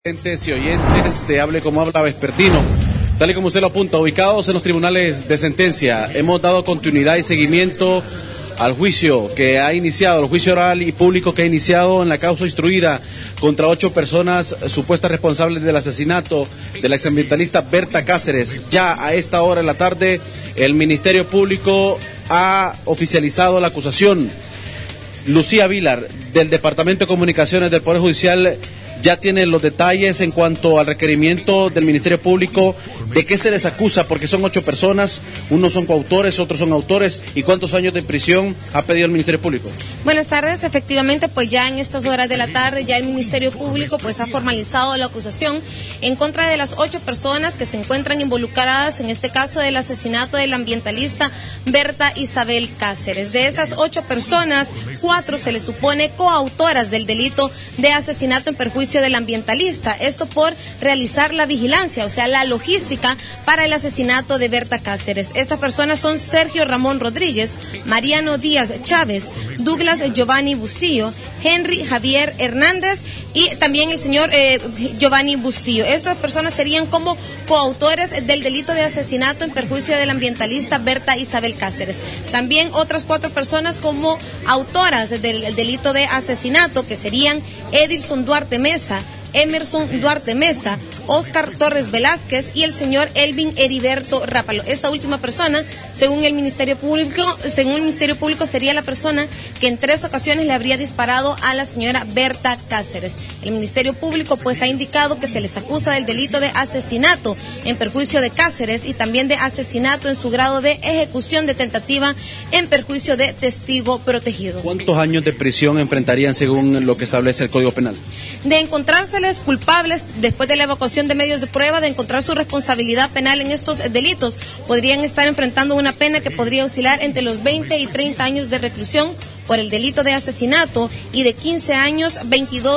Oyentes y oyentes, te hable como habla vespertino. Tal y como usted lo apunta, ubicados en los tribunales de sentencia, hemos dado continuidad y seguimiento al juicio que ha iniciado, el juicio oral y público que ha iniciado en la causa instruida contra 8 personas supuestas responsables del asesinato de la exambientalista Berta Cáceres. Ya a esta hora de la tarde, el Ministerio Público ha oficializado la acusación. Lucía Vilar, del Departamento de Comunicaciones del Poder Judicial, ya tiene los detalles en cuanto al requerimiento del Ministerio Público, de qué se les acusa, porque son 8 personas, unos son coautores, otros son autores, y cuántos años de prisión ha pedido el Ministerio Público. Buenas tardes, efectivamente, pues ya en estas horas de la tarde, ya el Ministerio Público pues ha formalizado la acusación en contra de las 8 personas que se encuentran involucradas en este caso del asesinato del ambientalista Berta Isabel Cáceres. De estas 8 personas, 4 se les supone coautoras del delito de asesinato en perjuicio del ambientalista, esto por realizar la vigilancia, o sea, la logística para el asesinato de Berta Cáceres. Estas personas son Sergio Ramón Rodríguez, Mariano Díaz Chávez, Douglas Giovanni Bustillo, Henry Javier Hernández y también el señor Giovanni Bustillo. Estas personas serían como coautores del delito de asesinato en perjuicio del ambientalista Berta Isabel Cáceres. También otras 4 personas como autoras del delito de asesinato, que serían Edilson Duarte Mesa, Emerson Duarte Mesa, Oscar Torres Velázquez y el señor Elvin Heriberto Rápalo. Esta última persona, según el Ministerio Público, sería la persona que en 3 ocasiones le habría disparado a la señora Berta Cáceres. El Ministerio Público pues ha indicado que se les acusa del delito de asesinato en perjuicio de Cáceres y también de asesinato en su grado de ejecución de tentativa en perjuicio de testigo protegido. ¿Cuántos años de prisión enfrentarían según lo que establece el Código Penal? De encontrárseles culpables después de la evacuación de medios de prueba, de encontrar su responsabilidad penal en estos delitos, podrían estar enfrentando una pena que podría oscilar entre los 20 y 30 años de reclusión por el delito de asesinato y de 15 años a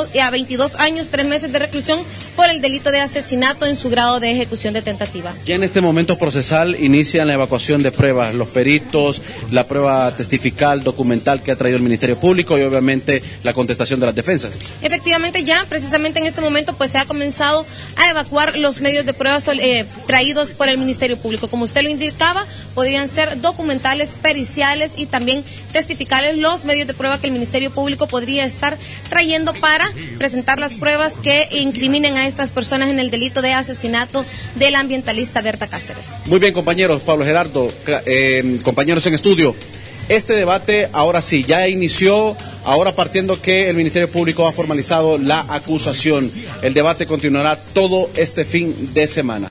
22 años, 3 meses de reclusión por el delito de asesinato en su grado de ejecución de tentativa. Ya en este momento procesal inician la evacuación de pruebas, los peritos, la prueba testifical, documental que ha traído el Ministerio Público y obviamente la contestación de las defensas. Efectivamente, ya precisamente en este momento pues se ha comenzado a evacuar los medios de pruebas traídos por el Ministerio Público. Como usted lo indicaba, podrían ser documentales, periciales y también testificales los medios de prueba que el Ministerio Público podría estar trayendo para presentar las pruebas que incriminen a estas personas en el delito de asesinato del ambientalista Berta Cáceres. Muy bien, compañeros, Pablo Gerardo, compañeros en estudio. Este debate ahora sí, ya inició, ahora partiendo que el Ministerio Público ha formalizado la acusación. El debate continuará todo este fin de semana.